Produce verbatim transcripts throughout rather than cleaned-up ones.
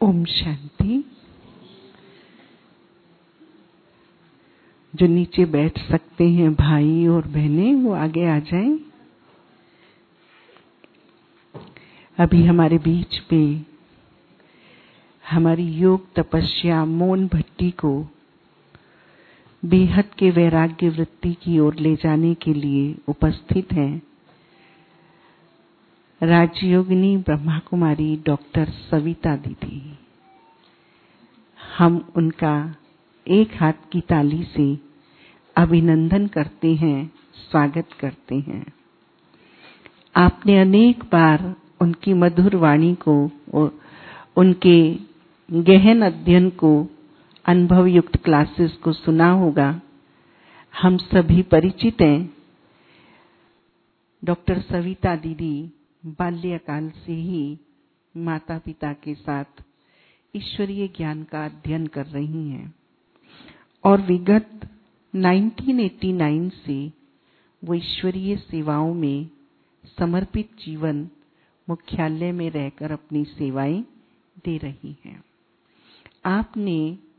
ओम शांति। जो नीचे बैठ सकते हैं भाई और बहनें वो आगे आ जाएं। अभी हमारे बीच पे हमारी योग तपस्या मौन भट्टी को बेहद के वैराग्य वृत्ति की ओर ले जाने के लिए उपस्थित हैं राजयोगिनी ब्रह्मा कुमारी डॉक्टर सविता दीदी। हम उनका एक हाथ की ताली से अभिनंदन करते हैं, स्वागत करते हैं। आपने अनेक बार उनकी मधुर वाणी को और उनके गहन अध्ययन को, अनुभव युक्त क्लासेस को सुना होगा। हम सभी परिचित हैं। डॉक्टर सविता दीदी बाल्यकाल से ही माता पिता के साथ ईश्वरीय ज्ञान का अध्ययन कर रही हैं और विगत उन्नीस सौ नवासी से वो ईश्वरीय सेवाओं में समर्पित जीवन मुख्यालय में रहकर अपनी सेवाएं दे रही हैं। आपने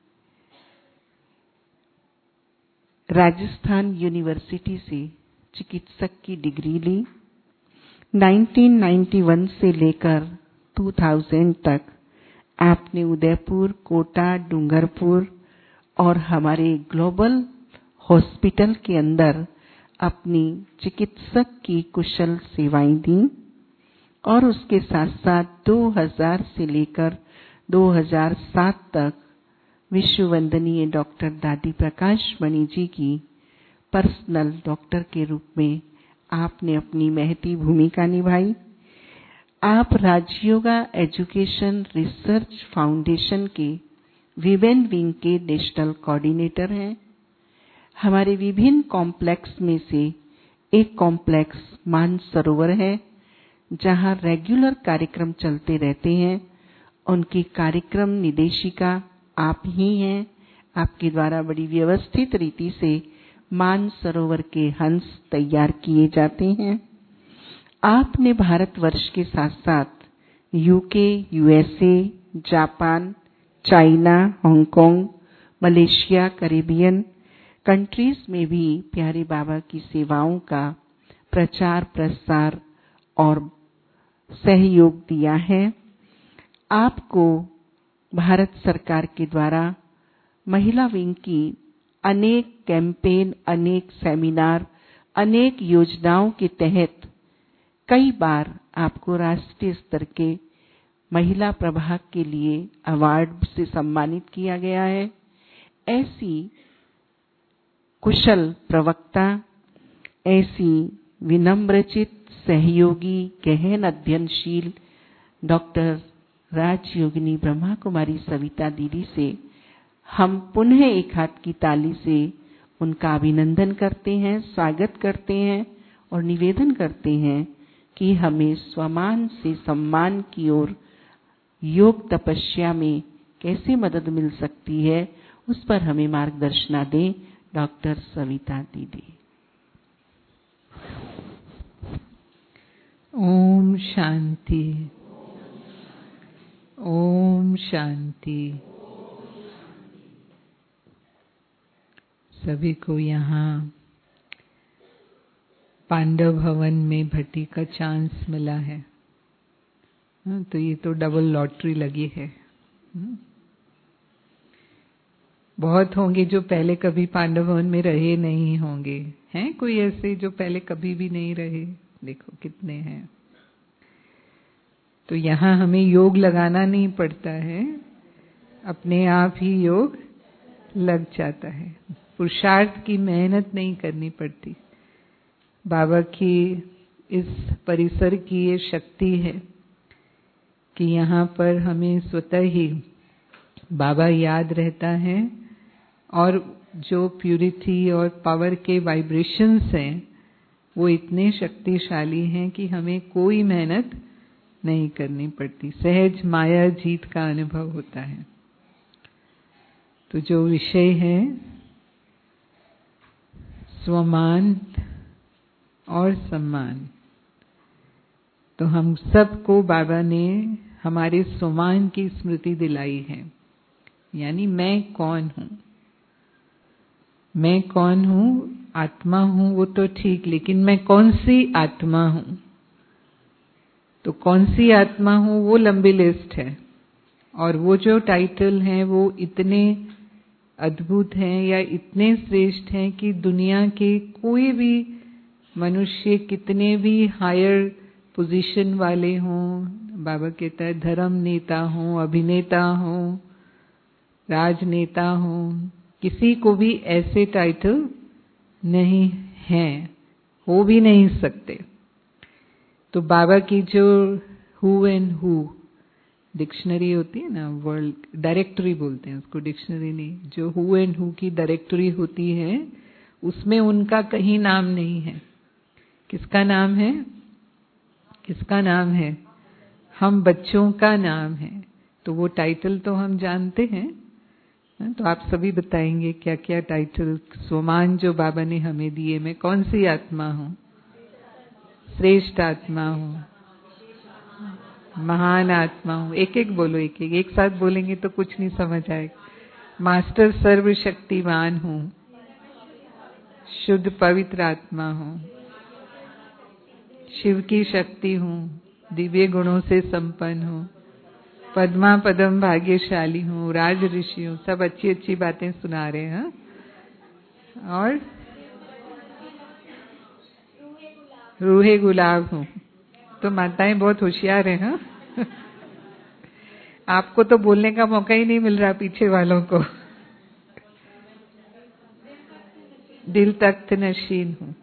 राजस्थान यूनिवर्सिटी से चिकित्सक की डिग्री ली। उन्नीस सौ इक्यानवे से लेकर दो हज़ार तक आपने उदयपुर, कोटा, डूंगरपुर और हमारे ग्लोबल हॉस्पिटल के अंदर अपनी चिकित्सक की कुशल सेवाएं दी और उसके साथ साथ दो हज़ार से लेकर दो हज़ार सात तक विश्व वंदनीय डॉक्टर दादी प्रकाश मणि जी की पर्सनल डॉक्टर के रूप में आपने अपनी महती भूमिका निभाई। आप राजयोगा एजुकेशन रिसर्च फाउंडेशन के विमेन विंग के नेशनल कोऑर्डिनेटर हैं। हमारे विभिन्न कॉम्प्लेक्स में से एक कॉम्प्लेक्स मानसरोवर है जहां रेगुलर कार्यक्रम चलते रहते हैं। उनकी कार्यक्रम निदेशिका आप ही हैं। आपके द्वारा बड़ी व्यवस्थित रीति से मानसरोवर के हंस तैयार किए जाते हैं। आपने भारतवर्ष के साथ साथ UK, USA, Japan, China, Hong Kong, Malaysia, Caribbean countries में भी प्यारे बाबा की सेवाओं का प्रचार प्रसार और सहयोग दिया है। आपको भारत सरकार के द्वारा महिला विंग की अनेक कैंपेन, अनेक सेमिनार, अनेक योजनाओं के तहत कई बार आपको राष्ट्रीय स्तर के महिला प्रभाग के लिए अवार्ड से सम्मानित किया गया है। ऐसी कुशल प्रवक्ता, ऐसी विनम्रचित सहयोगी, गहन अध्ययनशील डॉक्टर राजयोगिनी ब्रह्मा कुमारी सविता दीदी से हम पुनः एक हाथ की ताली से उनका अभिनंदन करते हैं, स्वागत करते हैं और निवेदन करते हैं कि हमें स्वमान से सम्मान की ओर योग तपस्या में कैसे मदद मिल सकती है, उस पर हमें मार्गदर्शन दें डॉक्टर सविता दीदी। ओम शांति, ओम शांति। सभी को यहाँ पांडव भवन में भट्टी का चांस मिला है, तो ये तो डबल लॉटरी लगी है। बहुत होंगे जो पहले कभी पांडव भवन में रहे नहीं होंगे। हैं कोई ऐसे जो पहले कभी भी नहीं रहे? देखो कितने हैं। तो यहाँ हमें योग लगाना नहीं पड़ता है, अपने आप ही योग लग जाता है। पुरुषार्थ की मेहनत नहीं करनी पड़ती। बाबा की इस परिसर की ये शक्ति है कि यहाँ पर हमें स्वतः ही बाबा याद रहता है और जो प्यूरिटी और पावर के वाइब्रेशंस हैं वो इतने शक्तिशाली हैं कि हमें कोई मेहनत नहीं करनी पड़ती। सहज माया जीत का अनुभव होता है। तो जो विषय है स्वमान और सम्मान, तो हम सबको बाबा ने हमारे स्वमान की स्मृति दिलाई है। यानी मैं कौन हूं, मैं कौन हूं, आत्मा हूं वो तो ठीक, लेकिन मैं कौन सी आत्मा हूं। तो कौन सी आत्मा हूं वो लंबी लिस्ट है, और वो जो टाइटल हैं वो इतने अद्भुत हैं या इतने श्रेष्ठ हैं कि दुनिया के कोई भी मनुष्य कितने भी हायर पोजीशन वाले हों, बाबा कहता है धर्म नेता हों, अभिनेता हों, राजनेता हों, किसी को भी ऐसे टाइटल नहीं हैं, हो भी नहीं सकते। तो बाबा की जो हु एंड हु डिक्शनरी होती है ना, वर्ल्ड डायरेक्टरी बोलते हैं उसको, डिक्शनरी नहीं, जो हु एंड हु की डायरेक्टरी होती है उसमें उनका कहीं नाम नहीं है। किसका नाम है, किसका नाम है, हम बच्चों का नाम है। तो वो टाइटल तो हम जानते हैं। तो आप सभी बताएंगे क्या क्या टाइटल स्वमान जो बाबा ने हमें दिए। मैं कौन सी आत्मा हूं, श्रेष्ठ आत्मा हूं, महान आत्मा हूं। एक एक बोलो, एक एक एक साथ बोलेंगे तो कुछ नहीं समझ आएगा। मास्टर सर्वशक्तिमान हूं, शुद्ध पवित्र आत्मा हूं, शिव की शक्ति हूं, दिव्य गुणों से संपन्न हूं, पद्मा पदम भाग्यशाली हूं, राज ऋषि हूं। सब अच्छी अच्छी बातें सुना रहे हैं। और रूहे गुलाब हूं। तो माताएं बहुत होशियार हैं। हाँ आपको तो बोलने का मौका ही नहीं मिल रहा, पीछे वालों को। दिल तख्त नशीन हूं,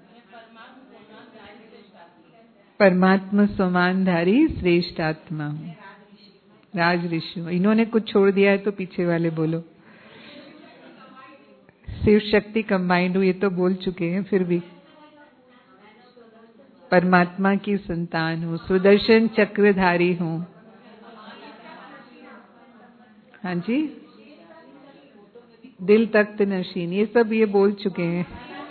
परमात्मा समानधारी श्रेष्ठ आत्मा हूं, राज ऋषि हूं। इन्होंने कुछ छोड़ दिया है तो पीछे वाले बोलो। शिव शक्ति कंबाइंड हूं, ये तो बोल चुके हैं, फिर भी परमात्मा की संतान हूं, सुदर्शन चक्रधारी हूं। हाँ जी, दिल तख्त नशीन, ये सब ये बोल चुके हैं।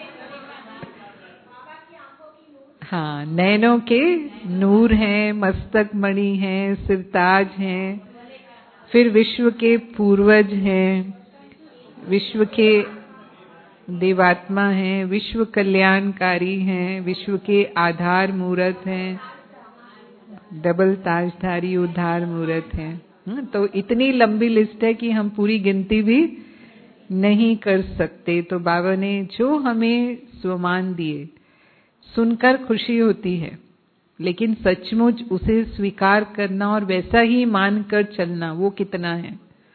हाँ, नैनों के नूर हैं, मस्तक मणि हैं, सिरताज हैं, फिर विश्व के पूर्वज हैं, विश्व के देवात्मा हैं, विश्व कल्याणकारी हैं, विश्व के आधार मूर्त हैं, डबल ताजधारी उद्धार मूर्त हैं। तो इतनी लंबी लिस्ट है कि हम पूरी गिनती भी नहीं कर सकते। तो बाबा ने जो हमें स्वमान दिए सुनकर खुशी होती है, लेकिन सचमुच उसे स्वीकार करना और वैसा ही मानकर चलना वो कितना है।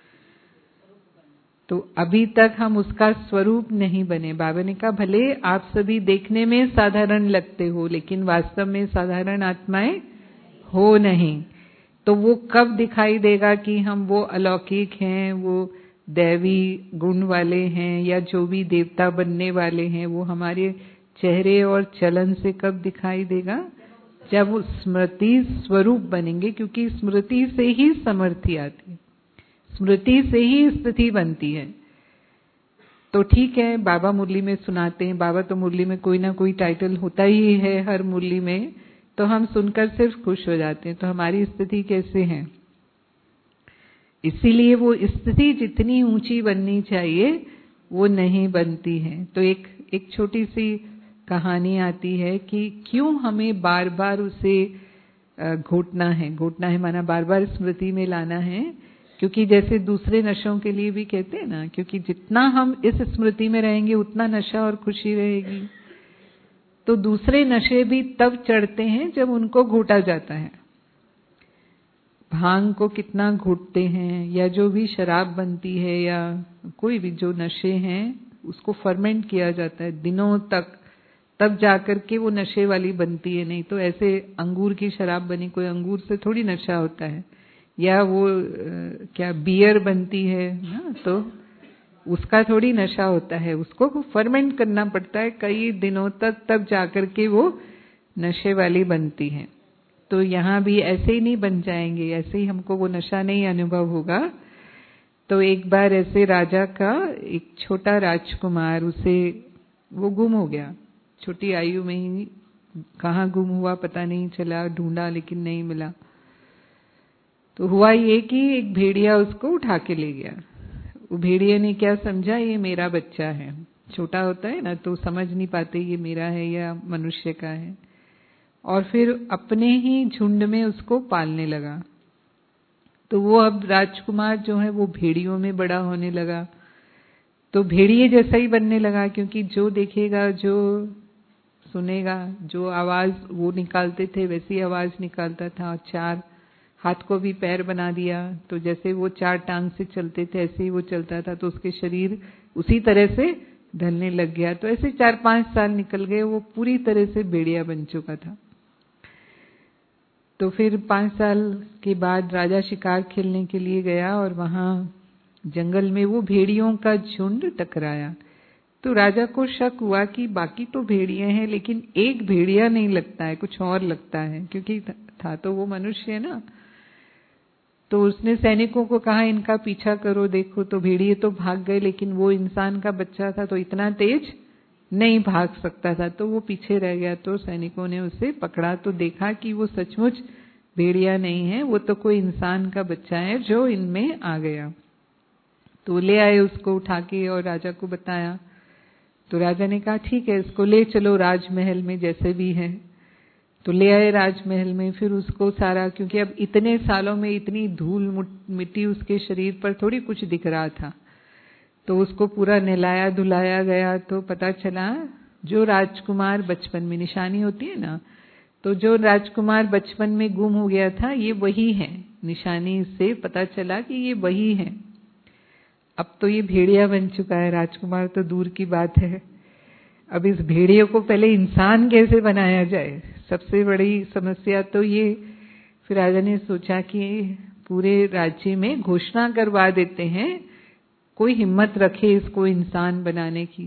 तो अभी तक हम उसका स्वरूप नहीं बने। बाबा ने कहा भले आप सभी देखने में साधारण लगते हो, लेकिन वास्तव में साधारण आत्माएं हो नहीं। तो वो कब दिखाई देगा कि हम वो अलौकिक हैं, वो दैवी गुण वाले हैं, या जो भी देवता बनने वाले हैं, वो हमारे चेहरे और चलन से कब दिखाई देगा? जब वो स्मृति स्वरूप बनेंगे, क्योंकि स्मृति से ही समर्थी आती है, स्मृति से ही स्थिति बनती है। तो ठीक है, बाबा मुरली में सुनाते हैं, बाबा तो मुरली में कोई ना कोई टाइटल होता ही है हर मुरली में, तो हम सुनकर सिर्फ खुश हो जाते हैं। तो हमारी स्थिति कैसे है? इसीलिए वो स्थिति जितनी ऊंची बननी चाहिए वो नहीं बनती है। तो एक एक छोटी सी कहानी आती है कि क्यों हमें बार बार उसे घोटना है। घोटना है माना बार बार स्मृति में लाना है, क्योंकि जैसे दूसरे नशों के लिए भी कहते हैं ना, क्योंकि जितना हम इस स्मृति में रहेंगे उतना नशा और खुशी रहेगी। तो दूसरे नशे भी तब चढ़ते हैं जब उनको घोटा जाता है। भांग को कितना घोटते हैं, या जो भी शराब बनती है या कोई भी जो नशे हैं उसको फर्मेंट किया जाता है दिनों तक, तब जाकर के वो नशे वाली बनती है। नहीं तो ऐसे अंगूर की शराब बनी, कोई अंगूर से थोड़ी नशा होता है। या वो क्या बियर बनती है ना, तो उसका थोड़ी नशा होता है, उसको फर्मेंट करना पड़ता है कई दिनों तक, तब जाकर के वो नशे वाली बनती है। तो यहाँ भी ऐसे ही नहीं बन जाएंगे, ऐसे ही हमको वो नशा नहीं अनुभव होगा। तो एक बार ऐसे राजा का एक छोटा राजकुमार, उसे वो गुम हो गया, छोटी आयु में ही कहाँ गुम हुआ पता नहीं चला, ढूंढा लेकिन नहीं मिला। तो हुआ ये कि एक भेड़िया उसको उठा के ले गया। वो भेड़िए ने क्या समझा, ये मेरा बच्चा है। छोटा होता है ना तो समझ नहीं पाते ये मेरा है या मनुष्य का है, और फिर अपने ही झुंड में उसको पालने लगा। तो वो अब राजकुमार जो है वो भेड़ियों में बड़ा होने लगा, तो भेड़िए जैसा ही बनने लगा, क्योंकि जो देखेगा, जो सुनेगा, जो आवाज वो निकालते थे वैसी आवाज निकालता था। चार हाथ को भी पैर बना दिया, तो जैसे वो चार टांग से चलते थे ऐसे ही वो चलता था, तो उसके शरीर उसी तरह से ढलने लग गया। तो ऐसे चार पांच साल निकल गए, वो पूरी तरह से भेड़िया बन चुका था। तो फिर पांच साल के बाद राजा शिकार खेलने के लिए गया और वहां जंगल में वो भेड़ियों का झुंड टकराया। तो राजा को शक हुआ कि बाकी तो भेड़िए हैं लेकिन एक भेड़िया नहीं लगता है, कुछ और लगता है, क्योंकि था तो वो मनुष्य ना। तो उसने सैनिकों को कहा इनका पीछा करो, देखो। तो भेड़िए तो भाग गए, लेकिन वो इंसान का बच्चा था तो इतना तेज नहीं भाग सकता था, तो वो पीछे रह गया। तो सैनिकों ने उसे पकड़ा तो देखा कि वो सचमुच भेड़िया नहीं है, वो तो कोई इंसान का बच्चा है जो इनमें आ गया। तो ले आए उसको उठा के और राजा को बताया। तो राजा ने कहा ठीक है, इसको ले चलो राजमहल में जैसे भी है। तो ले आए राजमहल में। फिर उसको सारा, क्योंकि अब इतने सालों में इतनी धूल मिट्टी उसके शरीर पर थोड़ी कुछ दिख रहा था, तो उसको पूरा नहलाया धुलाया गया। तो पता चला जो राजकुमार बचपन में, निशानी होती है ना, तो जो राजकुमार बचपन में गुम हो गया था ये वही है। निशानी से पता चला कि ये वही है। अब तो ये भेड़िया बन चुका है, राजकुमार तो दूर की बात है। अब इस भेड़िए को पहले इंसान कैसे बनाया जाए, सबसे बड़ी समस्या तो ये। फिर राजा ने सोचा कि पूरे राज्य में घोषणा करवा देते हैं, कोई हिम्मत रखे इसको इंसान बनाने की।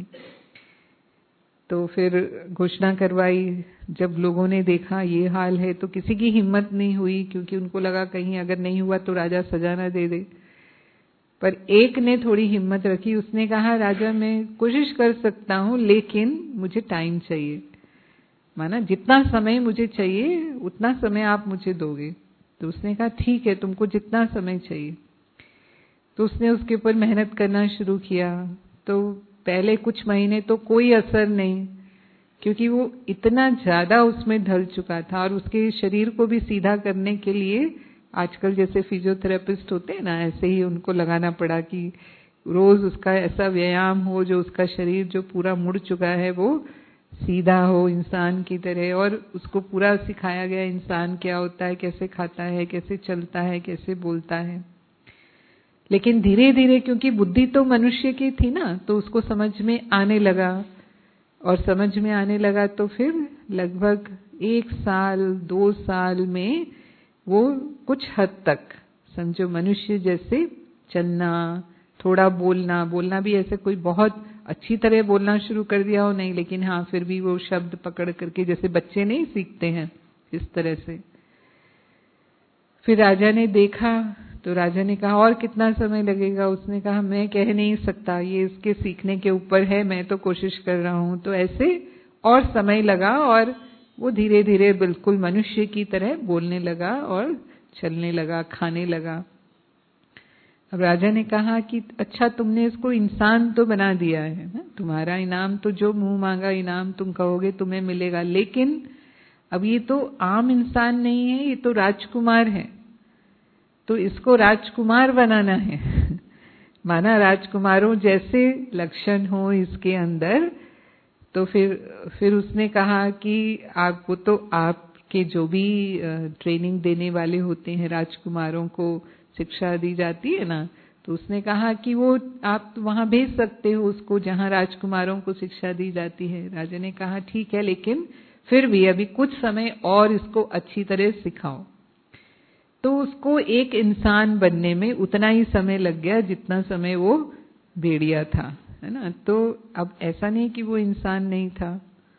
तो फिर घोषणा करवाई। जब लोगों ने देखा ये हाल है तो किसी की हिम्मत नहीं हुई, क्योंकि उनको लगा कहीं अगर नहीं हुआ तो राजा सजा ना दे दे। पर एक ने थोड़ी हिम्मत रखी, उसने कहा राजा मैं कोशिश कर सकता हूं लेकिन मुझे टाइम चाहिए, माना जितना समय मुझे चाहिए उतना समय आप मुझे दोगे। तो उसने कहा ठीक है, तुमको जितना समय चाहिए। तो उसने उसके ऊपर मेहनत करना शुरू किया। तो पहले कुछ महीने तो कोई असर नहीं, क्योंकि वो इतना ज्यादा उसमें ढल चुका था। और उसके शरीर को भी सीधा करने के लिए आजकल जैसे फिजियोथेरेपिस्ट होते हैं ना, ऐसे ही उनको लगाना पड़ा कि रोज उसका ऐसा व्यायाम हो जो उसका शरीर जो पूरा मुड़ चुका है वो सीधा हो इंसान की तरह। और उसको पूरा सिखाया गया इंसान क्या होता है, कैसे खाता है, कैसे चलता है, कैसे बोलता है। लेकिन धीरे धीरे, क्योंकि बुद्धि तो मनुष्य की थी ना, तो उसको समझ में आने लगा। और समझ में आने लगा तो फिर लगभग एक साल दो साल में वो कुछ हद तक समझो मनुष्य जैसे चलना, थोड़ा बोलना, बोलना भी ऐसे कोई बहुत अच्छी तरह बोलना शुरू कर दिया हो नहीं, लेकिन हाँ फिर भी वो शब्द पकड़ करके जैसे बच्चे नहीं सीखते हैं इस तरह से। फिर राजा ने देखा तो राजा ने कहा और कितना समय लगेगा। उसने कहा मैं कह नहीं सकता, ये इसके सीखने के ऊपर है, मैं तो कोशिश कर रहा हूं। तो ऐसे और समय लगा और वो धीरे धीरे बिल्कुल मनुष्य की तरह बोलने लगा और चलने लगा, खाने लगा। अब राजा ने कहा कि अच्छा तुमने इसको इंसान तो बना दिया है ना, तुम्हारा इनाम तो जो मुंह मांगा इनाम तुम कहोगे तुम्हें मिलेगा, लेकिन अब ये तो आम इंसान नहीं है, ये तो राजकुमार है, तो इसको राजकुमार बनाना है। माना राजकुमारों जैसे लक्षण हो इसके अंदर। तो फिर फिर उसने कहा कि आपको तो आपके जो भी ट्रेनिंग देने वाले होते हैं, राजकुमारों को शिक्षा दी जाती है ना, तो उसने कहा कि वो आप वहां भेज सकते हो उसको जहां राजकुमारों को शिक्षा दी जाती है। राजा ने कहा ठीक है, लेकिन फिर भी अभी कुछ समय और इसको अच्छी तरह सिखाओ। तो उसको एक इंसान बनने में उतना ही समय लग गया जितना समय वो भेड़िया था, है ना। तो अब ऐसा नहीं कि वो इंसान नहीं था,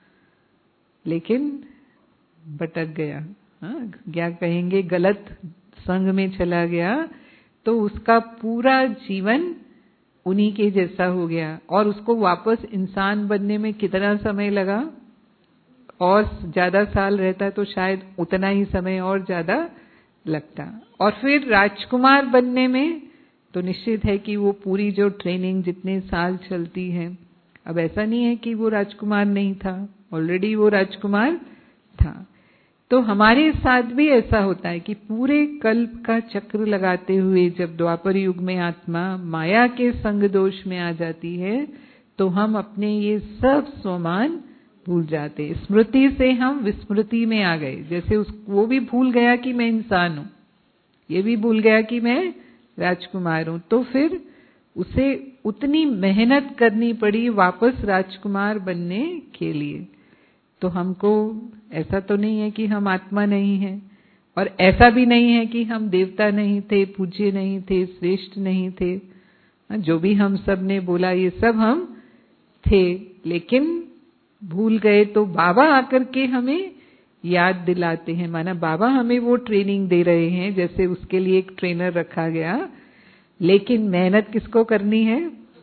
लेकिन भटक गया, हाँ क्या कहेंगे, गलत संग में चला गया। तो उसका पूरा जीवन उन्हीं के जैसा हो गया। और उसको वापस इंसान बनने में कितना समय लगा, और ज्यादा साल रहता तो शायद उतना ही समय और ज्यादा लगता। और फिर राजकुमार बनने में तो निश्चित है कि वो पूरी जो ट्रेनिंग जितने साल चलती है, अब ऐसा नहीं है कि वो राजकुमार नहीं था, ऑलरेडी वो राजकुमार था। तो हमारे साथ भी ऐसा होता है कि पूरे कल्प का चक्र लगाते हुए जब द्वापर युग में आत्मा माया के संग दोष में आ जाती है तो हम अपने ये सब स्वमान भूल जाते। स्मृति से हम विस्मृति में आ गए। जैसे उस वो भी भूल गया कि मैं इंसान हूं, ये भी भूल गया कि मैं राजकुमार हूं। तो फिर उसे उतनी मेहनत करनी पड़ी वापस राजकुमार बनने के लिए। तो हमको ऐसा तो नहीं है कि हम आत्मा नहीं है, और ऐसा भी नहीं है कि हम देवता नहीं थे, पूज्य नहीं थे, श्रेष्ठ नहीं थे। जो भी हम सब ने बोला ये सब हम थे, लेकिन भूल गए। तो बाबा आकर के हमें याद दिलाते हैं, माना बाबा हमें वो ट्रेनिंग दे रहे हैं, जैसे उसके लिए एक ट्रेनर रखा गया। लेकिन मेहनत किसको करनी है?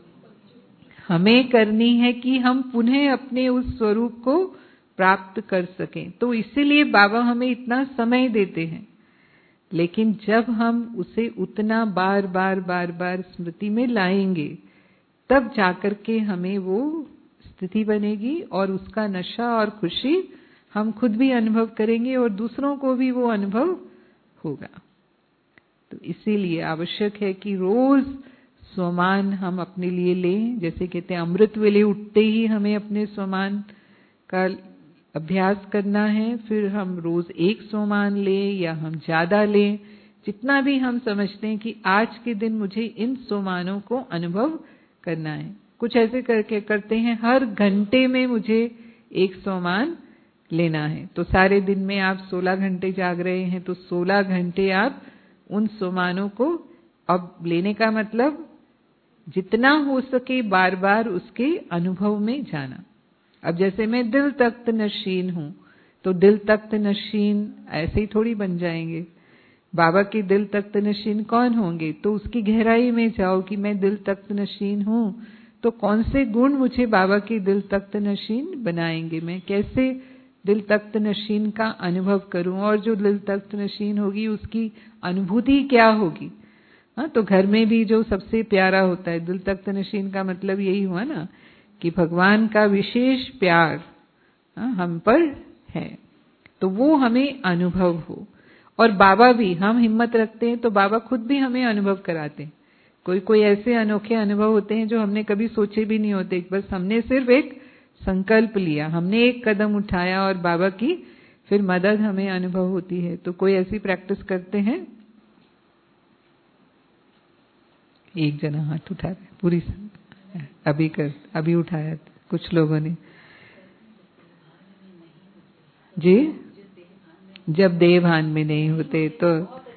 हमें करनी है कि हम पुनः अपने उस स्वरूप को प्राप्त कर सकें। तो इसीलिए बाबा हमें इतना समय देते हैं। लेकिन जब हम उसे उतना बार बार बार बार स्मृति में लाएंगे तब जाकर के हमें वो स्थिति बनेगी और उसका नशा और खुशी हम खुद भी अनुभव करेंगे और दूसरों को भी वो अनुभव होगा। तो इसीलिए आवश्यक है कि रोज स्वमान हम अपने लिए लें। जैसे कहते हैं अमृत वेले उठते ही हमें अपने स्वमान का अभ्यास करना है। फिर हम रोज एक स्वमान लें या हम ज्यादा लें, जितना भी हम समझते हैं कि आज के दिन मुझे इन स्वमानों को अनुभव करना है। कुछ ऐसे करके करते हैं हर घंटे में मुझे एक स्वमान लेना है। तो सारे दिन में आप सोलह घंटे जाग रहे हैं तो सोलह घंटे आप उन स्वमानों को अब लेने का मतलब जितना हो सके बार बार उसके अनुभव में जाना। अब जैसे मैं दिल तख्त नशीन हूं तो दिल तख्त नशीन ऐसे ही थोड़ी बन जाएंगे। बाबा के दिल तख्त नशीन कौन होंगे? तो उसकी गहराई में जाओ कि मैं दिल तख्त नशीन हूं तो कौन से गुण मुझे बाबा के दिल तख्त नशीन बनाएंगे, मैं कैसे दिल तख्त नशीन का अनुभव करूं, और जो दिल तख्त नशीन होगी उसकी अनुभूति क्या होगी। हाँ, तो घर में भी जो सबसे प्यारा होता है, दिल तख्त नशीन का मतलब यही हुआ ना कि भगवान का विशेष प्यार हाँ, हम पर है, तो वो हमें अनुभव हो। और बाबा भी, हम हिम्मत रखते हैं तो बाबा खुद भी हमें अनुभव कराते हैं। कोई कोई ऐसे अनोखे अनुभव होते हैं जो हमने कभी सोचे भी नहीं होते, बस हमने सिर्फ एक संकल्प लिया, हमने एक कदम उठाया और बाबा की फिर मदद हमें अनुभव होती है। तो कोई ऐसी प्रैक्टिस करते हैं? एक जना हाथ उठा रहे, पूरी अभी कर अभी उठाया कुछ लोगों ने जी। जब देह भान में नहीं होते तो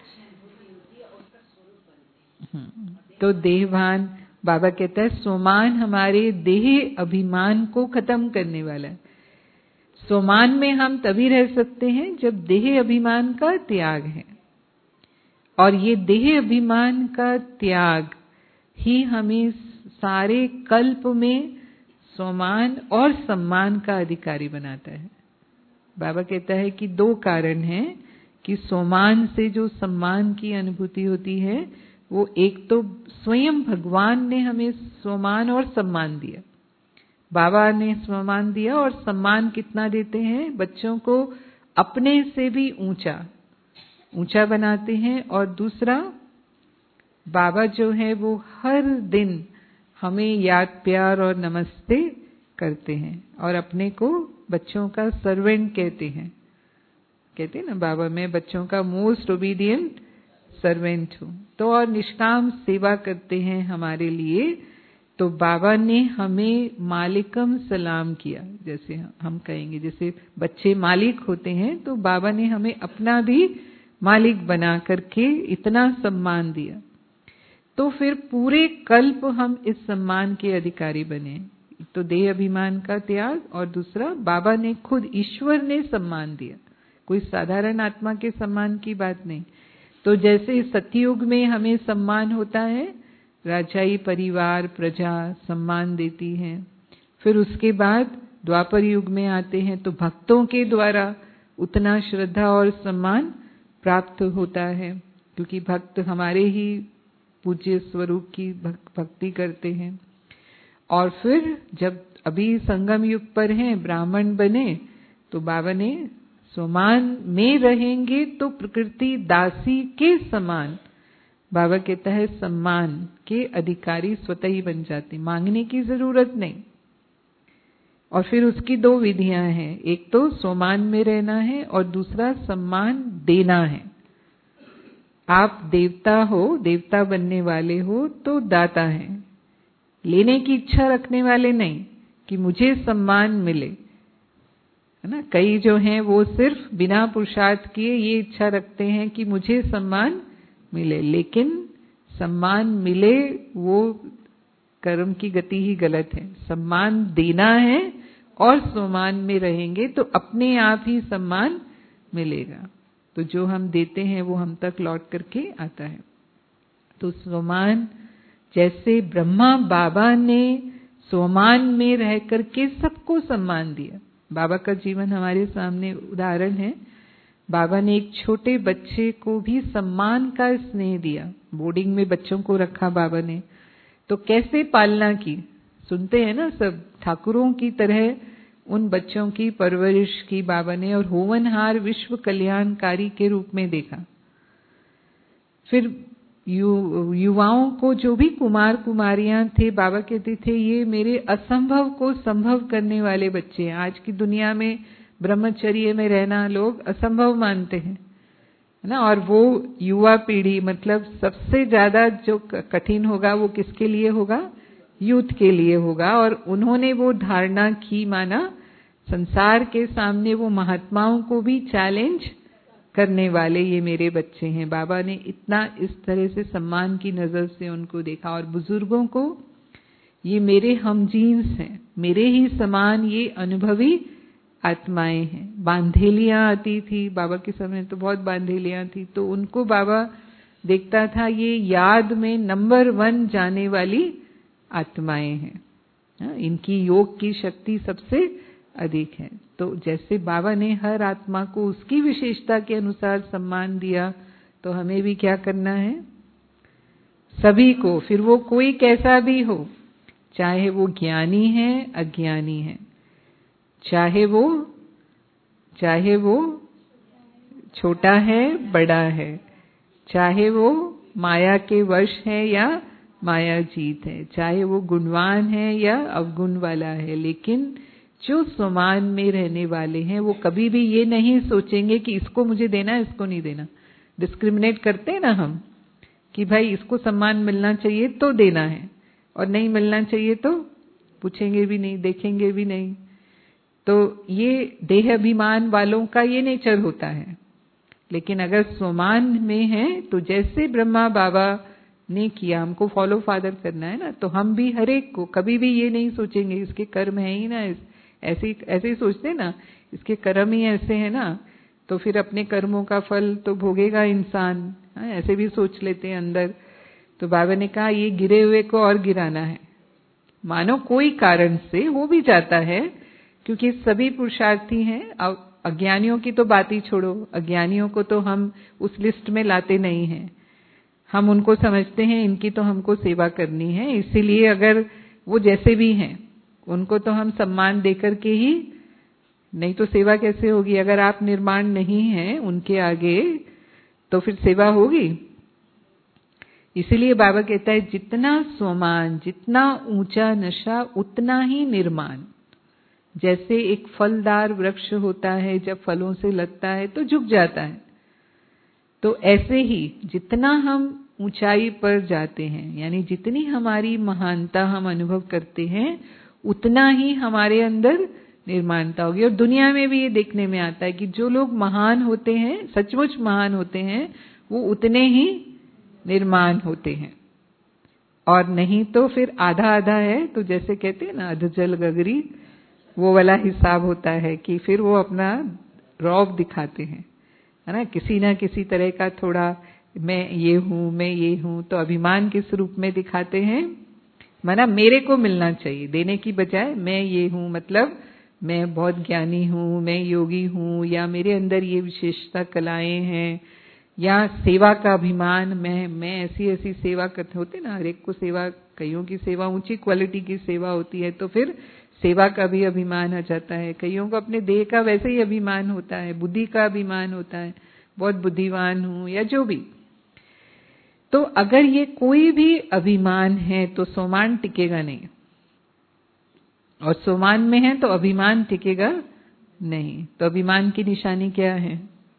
तो देह भान, बाबा कहता है स्वमान हमारे देह अभिमान को खत्म करने वाला है। स्वमान में हम तभी रह सकते हैं जब देह अभिमान का त्याग है, और ये देह अभिमान का त्याग ही हमें सारे कल्प में स्वमान और सम्मान का अधिकारी बनाता है। बाबा कहता है कि दो कारण हैं कि स्वमान से जो सम्मान की अनुभूति होती है, वो एक तो स्वयं भगवान ने हमें स्वमान और सम्मान दिया, बाबा ने सम्मान दिया, और सम्मान कितना देते हैं? बच्चों को अपने से भी ऊंचा ऊंचा बनाते हैं। और दूसरा, बाबा जो है वो हर दिन हमें याद प्यार और नमस्ते करते हैं और अपने को बच्चों का सर्वेंट कहते हैं। कहते हैं ना बाबा, मैं बच्चों का मोस्ट ओबीडियंट सर्वेंट हूं। तो और निष्काम सेवा करते हैं हमारे लिए। तो बाबा ने हमें मालिकम सलाम किया, जैसे हम कहेंगे, जैसे बच्चे मालिक होते हैं तो बाबा ने हमें अपना भी मालिक बना करके इतना सम्मान दिया। तो फिर पूरे कल्प हम इस सम्मान के अधिकारी बने। तो देह अभिमान का त्याग, और दूसरा बाबा ने खुद, ईश्वर ने सम्मान दिया, कोई साधारण आत्मा के सम्मान की बात नहीं। तो जैसे सतयुग में हमें सम्मान होता है, राजाई परिवार प्रजा सम्मान देती है, फिर उसके बाद द्वापर युग में आते हैं तो भक्तों के द्वारा उतना श्रद्धा और सम्मान प्राप्त होता है, क्योंकि भक्त हमारे ही पूज्य स्वरूप की भक्ति करते हैं। और फिर जब अभी संगम युग पर हैं, ब्राह्मण बने, तो बाबा ने स्वमान में रहेंगे तो प्रकृति दासी के समान, बाबा कहता है सम्मान के अधिकारी स्वतः ही बन जाते, मांगने की जरूरत नहीं। और फिर उसकी दो विधियां हैं, एक तो स्वमान में रहना है और दूसरा सम्मान देना है। आप देवता हो, देवता बनने वाले हो तो दाता हैं, लेने की इच्छा रखने वाले नहीं कि मुझे सम्मान मिले, है ना। कई जो हैं वो सिर्फ बिना पुरुषार्थ किए ये इच्छा रखते हैं कि मुझे सम्मान मिले, लेकिन सम्मान मिले वो कर्म की गति ही गलत है। सम्मान देना है और स्वमान में रहेंगे तो अपने आप ही सम्मान मिलेगा। तो जो हम देते हैं वो हम तक लौट करके आता है। तो स्वमान, जैसे ब्रह्मा बाबा ने स्वमान में रह करके सबको सम्मान दिया। बाबा का जीवन हमारे सामने उदाहरण है। बाबा ने एक छोटे बच्चे को भी सम्मान का स्नेह दिया। बोर्डिंग में बच्चों को रखा बाबा ने, तो कैसे पालना की, सुनते हैं ना सब, ठाकुरों की तरह उन बच्चों की परवरिश की बाबा ने, और होवनहार विश्व कल्याणकारी के रूप में देखा। फिर यु, युवाओं को, जो भी कुमार कुमारियां थे, बाबा कहते थे ये मेरे असंभव को संभव करने वाले बच्चे हैं। आज की दुनिया में ब्रह्मचर्य में रहना लोग असंभव मानते हैं, है ना। और वो युवा पीढ़ी, मतलब सबसे ज्यादा जो कठिन होगा वो किसके लिए होगा, यूथ के लिए होगा। और उन्होंने वो धारणा की, माना संसार के सामने वो महात्माओं को भी चैलेंज करने वाले ये मेरे बच्चे हैं। बाबा ने इतना इस तरह से सम्मान की नजर से उनको देखा। और बुजुर्गों को, ये मेरे हमजीन्स हैं, मेरे ही समान ये अनुभवी आत्माएं हैं। बांधेलियां आती थी बाबा के समय, तो बहुत बांधेलियां थी, तो उनको बाबा देखता था ये याद में नंबर वन जाने वाली आत्माएं हैं, इनकी योग की शक्ति सबसे अधिक है। तो जैसे बाबा ने हर आत्मा को उसकी विशेषता के अनुसार सम्मान दिया, तो हमें भी क्या करना है, सभी को, फिर वो कोई कैसा भी हो, चाहे वो ज्ञानी है अज्ञानी है, चाहे वो चाहे वो छोटा है बड़ा है, चाहे वो माया के वश है या माया जीत है, चाहे वो गुणवान है या अवगुण वाला है, लेकिन जो स्वमान में रहने वाले हैं वो कभी भी ये नहीं सोचेंगे कि इसको मुझे देना है, इसको नहीं देना। डिस्क्रिमिनेट करते हैं ना हम कि भाई इसको सम्मान मिलना चाहिए तो देना है, और नहीं मिलना चाहिए तो पूछेंगे भी नहीं, देखेंगे भी नहीं। तो ये देह अभिमान वालों का ये नेचर होता है। लेकिन अगर स्वमान में है तो जैसे ब्रह्मा बाबा ने किया, हमको फॉलो फादर करना है ना, तो हम भी हर एक को कभी भी ये नहीं सोचेंगे इसके कर्म है ही ना, ऐसे ऐसे ही सोचते ना, इसके कर्म ही ऐसे है ना, तो फिर अपने कर्मों का फल तो भोगेगा इंसान, ऐसे भी सोच लेते हैं अंदर। तो बाबा ने कहा ये गिरे हुए को और गिराना है। मानो कोई कारण से हो भी जाता है, क्योंकि सभी पुरुषार्थी हैं। अज्ञानियों की तो बात ही छोड़ो, अज्ञानियों को तो हम उस लिस्ट में लाते नहीं हैं। हम उनको समझते हैं इनकी तो हमको सेवा करनी है, इसीलिए अगर वो जैसे भी हैं उनको तो हम सम्मान देकर के ही, नहीं तो सेवा कैसे होगी। अगर आप निर्माण नहीं हैं उनके आगे तो फिर सेवा होगी। इसीलिए बाबा कहता है जितना स्वमान, जितना ऊंचा नशा उतना ही निर्माण। जैसे एक फलदार वृक्ष होता है, जब फलों से लगता है तो झुक जाता है, तो ऐसे ही जितना हम ऊंचाई पर जाते हैं, यानी जितनी हमारी महानता हम अनुभव करते हैं, उतना ही हमारे अंदर निर्माणता होगी। और दुनिया में भी ये देखने में आता है कि जो लोग महान होते हैं, सचमुच महान होते हैं, वो उतने ही निर्माण होते हैं। और नहीं तो फिर आधा आधा है, तो जैसे कहते हैं ना अधजल गगरी, वो वाला हिसाब होता है कि फिर वो अपना रौब दिखाते हैं, है ना, किसी ना किसी तरह का थोड़ा मैं ये हूं, मैं ये हूं, तो अभिमान किस रूप में दिखाते हैं, माना मेरे को मिलना चाहिए, देने की बजाय मैं ये हूं, मतलब मैं बहुत ज्ञानी हूं, मैं योगी हूं, या मेरे अंदर ये विशेषता कलाएं हैं, या सेवा का अभिमान, मैं मैं ऐसी ऐसी सेवा करते होते ना, हर एक को सेवा, कईयों की सेवा ऊंची क्वालिटी की सेवा होती है तो फिर सेवा का भी अभिमान आ जाता है। कईयों को अपने देह का वैसे ही अभिमान होता है, बुद्धि का अभिमान होता है, बहुत बुद्धिमान हूं या जो भी। तो अगर ये कोई भी अभिमान है तो सोमान टिकेगा नहीं, और सोमान में है तो अभिमान टिकेगा नहीं। तो अभिमान की निशानी क्या है?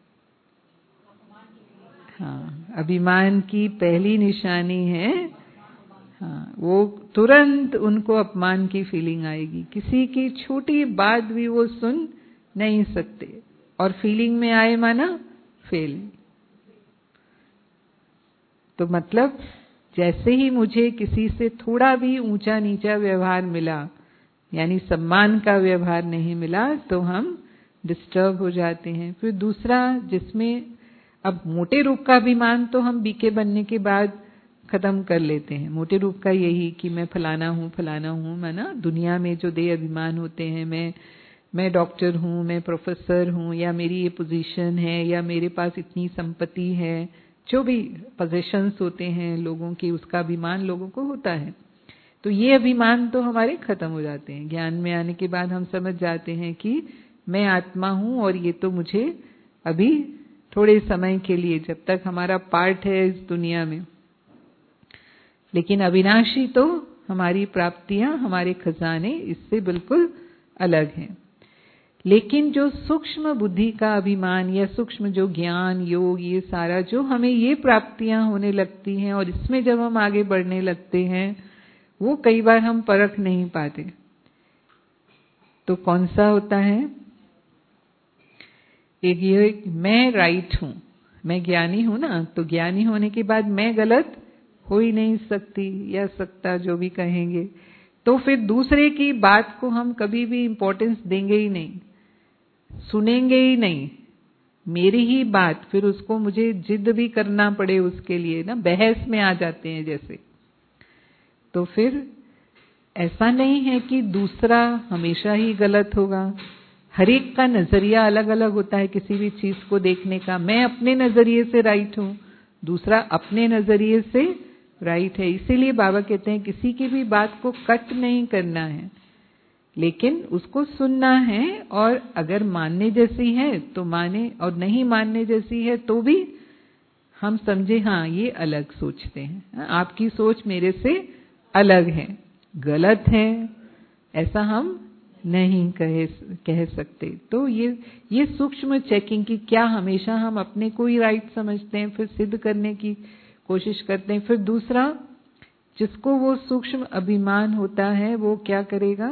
हाँ, अभिमान की पहली निशानी है, हाँ, वो तुरंत उनको अपमान की फीलिंग आएगी। किसी की छोटी बात भी वो सुन नहीं सकते, और फीलिंग में आए माना फेल। तो मतलब जैसे ही मुझे किसी से थोड़ा भी ऊंचा नीचा व्यवहार मिला, यानी सम्मान का व्यवहार नहीं मिला, तो हम डिस्टर्ब हो जाते हैं। फिर दूसरा, जिसमें अब मोटे रूप का अभिमान तो हम बीके बनने के बाद खत्म कर लेते हैं। मोटे रूप का यही कि मैं फलाना हूँ फलाना हूँ, मैं ना दुनिया में जो देह अभिमान होते हैं, मैं मैं डॉक्टर हूँ, मैं प्रोफेसर हूँ, या मेरी ये पोजीशन है, या मेरे पास इतनी संपत्ति है, जो भी पोजीशंस होते हैं लोगों की, उसका अभिमान लोगों को होता है। तो ये अभिमान तो हमारे खत्म हो जाते हैं। ज्ञान में आने के बाद हम समझ जाते हैं कि मैं आत्मा हूँ और ये तो मुझे अभी थोड़े समय के लिए, जब तक हमारा पार्ट है इस दुनिया में, लेकिन अविनाशी तो हमारी प्राप्तियां, हमारे खजाने इससे बिल्कुल अलग हैं। लेकिन जो सूक्ष्म बुद्धि का अभिमान या सूक्ष्म जो ज्ञान योग, ये सारा जो हमें ये प्राप्तियां होने लगती हैं और इसमें जब हम आगे बढ़ने लगते हैं, वो कई बार हम परख नहीं पाते। तो कौन सा होता है? एक ये, मैं राइट हूं, मैं ज्ञानी हूं ना, तो ज्ञानी होने के बाद मैं गलत हो ही नहीं सकती या सकता, जो भी कहेंगे। तो फिर दूसरे की बात को हम कभी भी इंपॉर्टेंस देंगे ही नहीं, सुनेंगे ही नहीं, मेरी ही बात, फिर उसको मुझे जिद भी करना पड़े उसके लिए ना, बहस में आ जाते हैं जैसे। तो फिर ऐसा नहीं है कि दूसरा हमेशा ही गलत होगा। हर एक का नजरिया अलग अलग होता है किसी भी चीज को देखने का। मैं अपने नजरिए से राइट हूं, दूसरा अपने नजरिए से राइट है। इसीलिए बाबा कहते हैं किसी की भी बात को कट नहीं करना है, लेकिन उसको सुनना है, और अगर मानने जैसी है तो माने, और नहीं मानने जैसी है तो भी हम समझे हाँ ये अलग सोचते हैं, आपकी सोच मेरे से अलग है, गलत है, ऐसा हम नहीं कह कह सकते। तो ये ये सूक्ष्म चेकिंग की, क्या हमेशा हम अपने को ही राइट समझते हैं, फिर सिद्ध करने की कोशिश करते हैं। फिर दूसरा, जिसको वो सूक्ष्म अभिमान होता है, वो क्या करेगा?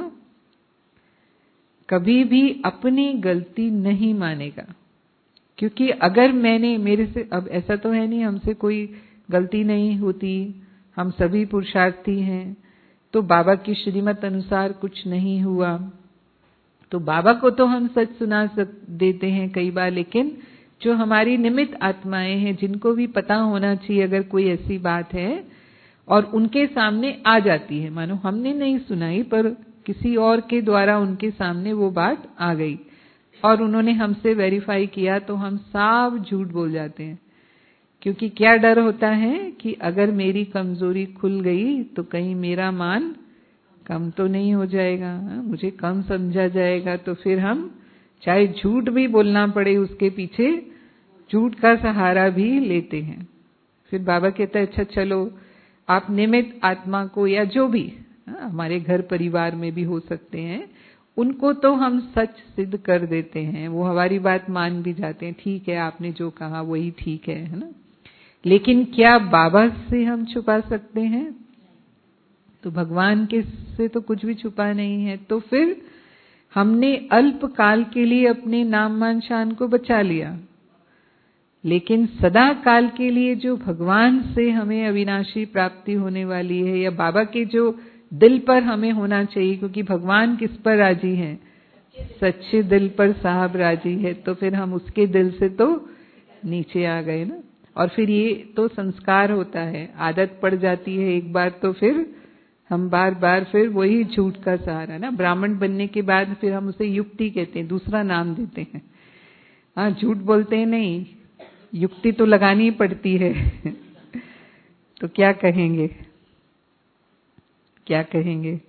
कभी भी अपनी गलती नहीं मानेगा। क्योंकि अगर मैंने, मेरे से, अब ऐसा तो है नहीं हमसे कोई गलती नहीं होती, हम सभी पुरुषार्थी हैं, तो बाबा की श्रीमत अनुसार कुछ नहीं हुआ तो बाबा को तो हम सच सुना देते हैं कई बार, लेकिन जो हमारी निमित्त आत्माएं हैं, जिनको भी पता होना चाहिए अगर कोई ऐसी बात है और उनके सामने आ जाती है, मानो हमने नहीं सुनाई पर किसी और के द्वारा उनके सामने वो बात आ गई और उन्होंने हमसे वेरीफाई किया, तो हम साफ झूठ बोल जाते हैं। क्योंकि क्या डर होता है कि अगर मेरी कमजोरी खुल गई तो कहीं मेरा मान कम तो नहीं हो जाएगा, मुझे कम समझा जाएगा। तो फिर हम चाहे झूठ भी बोलना पड़े, उसके पीछे झूठ का सहारा भी लेते हैं। फिर बाबा कहता है अच्छा चलो, आप निमित्त आत्मा को, या जो भी हमारे घर परिवार में भी हो सकते हैं, उनको तो हम सच सिद्ध कर देते हैं, वो हमारी बात मान भी जाते हैं, ठीक है आपने जो कहा वही ठीक है, है ना। लेकिन क्या बाबा से हम छुपा सकते हैं? तो भगवान के से तो कुछ भी छुपा नहीं है। तो फिर हमने अल्प काल के लिए अपने नाम मान शान को बचा लिया, लेकिन सदा काल के लिए जो भगवान से हमें अविनाशी प्राप्ति होने वाली है, या बाबा के जो दिल पर हमें होना चाहिए, क्योंकि भगवान किस पर राजी है? सच्चे दिल पर साहब राजी है। तो फिर हम उसके दिल से तो नीचे आ गए ना। और फिर ये तो संस्कार होता है, आदत पड़ जाती है एक बार, तो फिर हम बार बार फिर वही झूठ का सहारा ना। ब्राह्मण बनने के बाद फिर हम उसे युक्ति कहते हैं, दूसरा नाम देते हैं। हाँ, झूठ बोलते हैं नहीं, युक्ति तो लगानी पड़ती है। तो क्या कहेंगे, क्या कहेंगे?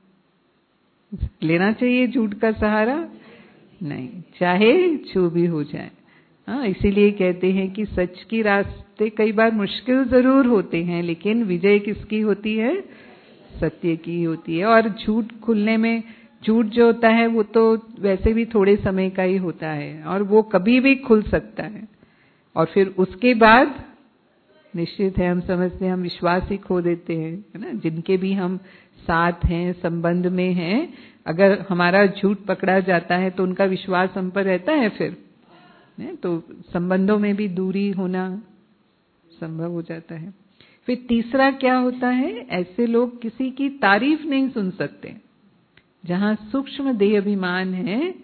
लेना चाहिए झूठ का सहारा? नहीं, चाहे जो भी हो जाए। हाँ, इसीलिए कहते हैं कि सच की रास्ते कई बार मुश्किल जरूर होते हैं, लेकिन विजय किसकी होती है? सत्य की होती है। और झूठ खुलने में, झूठ जो होता है वो तो वैसे भी थोड़े समय का ही होता है और वो कभी भी खुल सकता है। और फिर उसके बाद निश्चित है हम समझते हैं हम विश्वास ही खो देते हैं, है ना। जिनके भी हम साथ हैं, संबंध में हैं, अगर हमारा झूठ पकड़ा जाता है तो उनका विश्वास हम पर रहता है, फिर है? तो संबंधों में भी दूरी होना संभव हो जाता है। फिर तीसरा क्या होता है, ऐसे लोग किसी की तारीफ नहीं सुन सकते। जहां सूक्ष्म देह अभिमान है,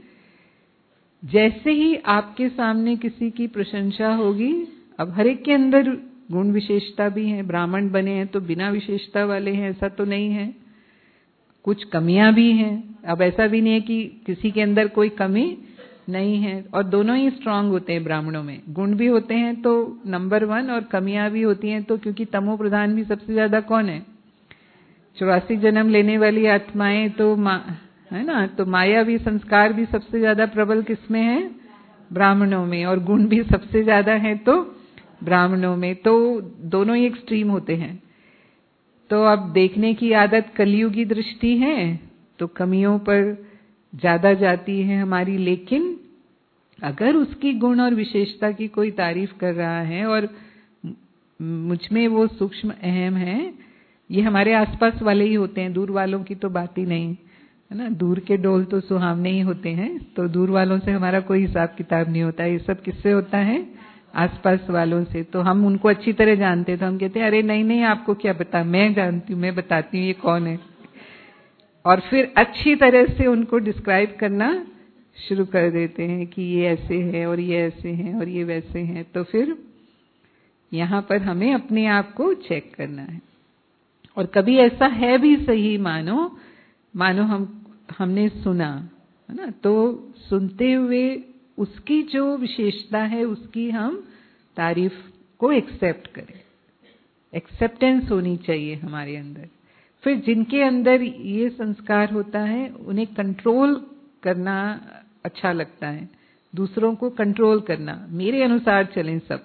जैसे ही आपके सामने किसी की प्रशंसा होगी, अब हर एक के अंदर गुण विशेषता भी है, ब्राह्मण बने हैं तो बिना विशेषता वाले हैं ऐसा तो नहीं है, कुछ कमियां भी हैं। अब ऐसा भी नहीं है कि किसी के अंदर कोई कमी नहीं है, और दोनों ही स्ट्रांग होते हैं ब्राह्मणों में। गुण भी होते हैं तो नंबर वन, और कमियां भी होती हैं तो, क्योंकि तमो प्रधान भी सबसे ज्यादा कौन है? चौरासी जन्म लेने वाली आत्माएं तो है ना। तो माया भी, संस्कार भी सबसे ज्यादा प्रबल किसमें है? ब्राह्मणों में। और गुण भी सबसे ज्यादा है तो ब्राह्मणों में। तो दोनों ही एक्सट्रीम होते हैं। तो अब देखने की आदत कलियुगी दृष्टि है तो कमियों पर ज्यादा जाती है हमारी, लेकिन अगर उसकी गुण और विशेषता की कोई तारीफ कर रहा है और मुझमें वो सूक्ष्म अहम है, ये हमारे आसपास वाले ही होते हैं, दूर वालों की तो बात ही नहीं, है ना। दूर के डोल तो सुहावने ही होते हैं, तो दूर वालों से हमारा कोई हिसाब किताब नहीं होता। ये सब किससे होता है? आसपास वालों से। तो हम उनको अच्छी तरह जानते, तो हम कहते हैं अरे नहीं नहीं आपको क्या पता, मैं जानती हूँ, मैं बताती हूँ ये कौन है। और फिर अच्छी तरह से उनको डिस्क्राइब करना शुरू कर देते हैं कि ये ऐसे है और ये ऐसे हैं और ये वैसे हैं। तो फिर यहाँ पर हमें अपने आप को चेक करना है। और कभी ऐसा है भी सही, मानो मानो हम हमने सुना, है ना, तो सुनते हुए उसकी जो विशेषता है उसकी हम तारीफ को एक्सेप्ट करें। एक्सेप्टेंस होनी चाहिए हमारे अंदर। फिर जिनके अंदर ये संस्कार होता है उन्हें कंट्रोल करना अच्छा लगता है, दूसरों को कंट्रोल करना, मेरे अनुसार चलें सब।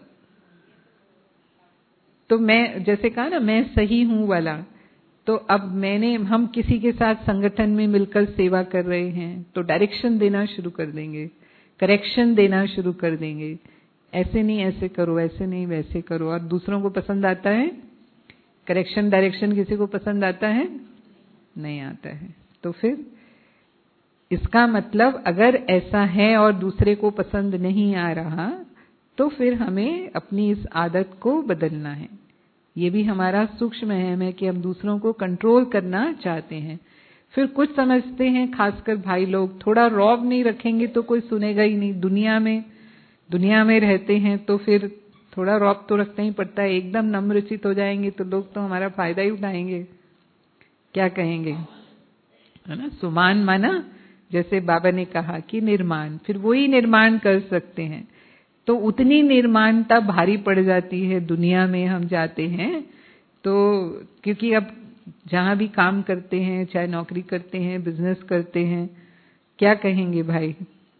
तो मैं जैसे कहा ना, मैं सही हूं वाला, तो अब मैंने हम किसी के साथ संगठन में मिलकर सेवा कर रहे हैं तो डायरेक्शन देना शुरू कर देंगे, करेक्शन देना शुरू कर देंगे, ऐसे नहीं ऐसे करो, ऐसे नहीं वैसे करो। और दूसरों को पसंद आता है करेक्शन, डायरेक्शन? किसी को पसंद आता है? नहीं आता है। तो फिर इसका मतलब अगर ऐसा है और दूसरे को पसंद नहीं आ रहा, तो फिर हमें अपनी इस आदत को बदलना है। ये भी हमारा सूक्ष्म अहम है कि हम दूसरों को कंट्रोल करना चाहते हैं। फिर कुछ समझते हैं, खासकर भाई लोग, थोड़ा रौब नहीं रखेंगे तो कोई सुनेगा ही नहीं। दुनिया में दुनिया में रहते हैं तो फिर थोड़ा रौब तो रखना ही पड़ता है। एकदम नम्रचित हो जाएंगे तो लोग तो हमारा फायदा ही उठाएंगे, क्या कहेंगे, है ना। सुमान माना, जैसे बाबा ने कहा कि निर्माण, फिर वही निर्माण कर सकते हैं। तो उतनी निर्माणता भारी पड़ जाती है दुनिया में हम जाते हैं तो, क्योंकि अब जहां भी काम करते हैं, चाहे नौकरी करते हैं, बिजनेस करते हैं, क्या कहेंगे भाई?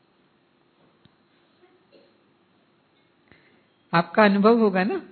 आपका अनुभव होगा ना,